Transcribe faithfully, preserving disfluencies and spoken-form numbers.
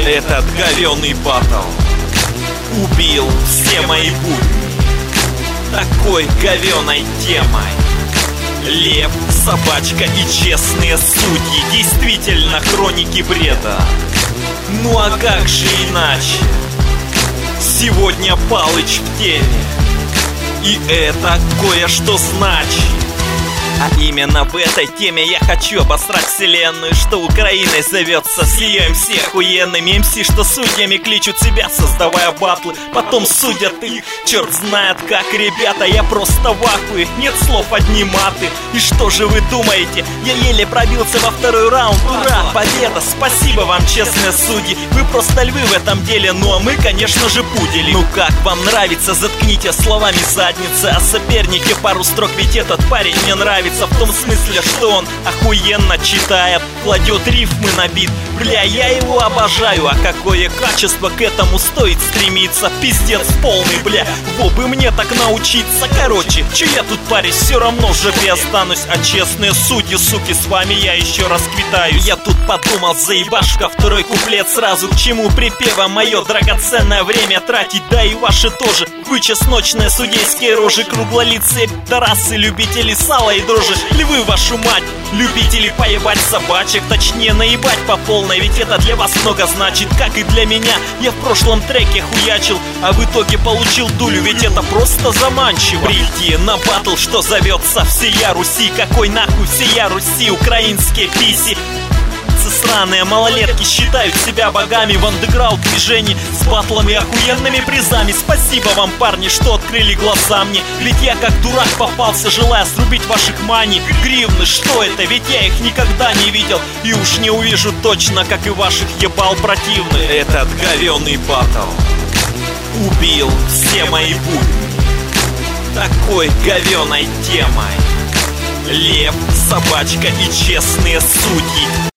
Этот говёный батл убил все мои будни такой говёной темой. Лев, собачка и честные судьи, действительно хроники бреда. Ну а как же иначе? Сегодня Палыч в теме, и это кое-что значит. А именно в этой теме я хочу обосрать вселенную, что Украиной зовется. С ее МС охуенными МС, что судьями кличут себя, создавая батлы, потом судят их. Черт знает как, ребята, я просто в ахуе. Нет слов, одни маты. И что же вы думаете? Я еле пробился во второй раунд. Ура, победа, спасибо вам, честные судьи. Вы просто львы в этом деле, ну а мы, конечно же, пудели. Ну как вам нравится? Заткните словами задницы о сопернике пару строк, ведь этот парень мне нравится. В том смысле, что он охуенно читает, кладет рифмы на бит. Бля, я его обожаю, а какое качество, к этому стоит стремиться. Пиздец полный, бля, во бы мне так научиться. Короче, че я тут парюсь, все равно в жопе останусь. А честные судьи, суки, с вами я еще раз квитаю. Я тут подумал, заебашка, второй куплет сразу. К чему припева мое драгоценное время тратить? Да и ваши тоже. Вы чесночные судейские рожи, круглолицые пидорасы, любители сала и дрожи. Львы, вашу мать, любители поебать собачек, точнее наебать по полной, ведь это для вас много значит, как и для меня. Я в прошлом треке хуячил, а в итоге получил дулю, ведь это просто заманчиво. Прийти на батл, что зовется всея Руси. Какой нахуй всея Руси, украинские писи. Сраные малолетки считают себя богами в андеграунд движении с батлами, охуенными призами. Спасибо вам, парни, что открыли глаза мне, ведь я как дурак попался, желая срубить ваших мани. Гривны, что это? Ведь я их никогда не видел и уж не увижу точно, как и ваших ебал противных. Этот говёный батл убил все мои будни такой говёной темой. Лев, собачка и честные судьи.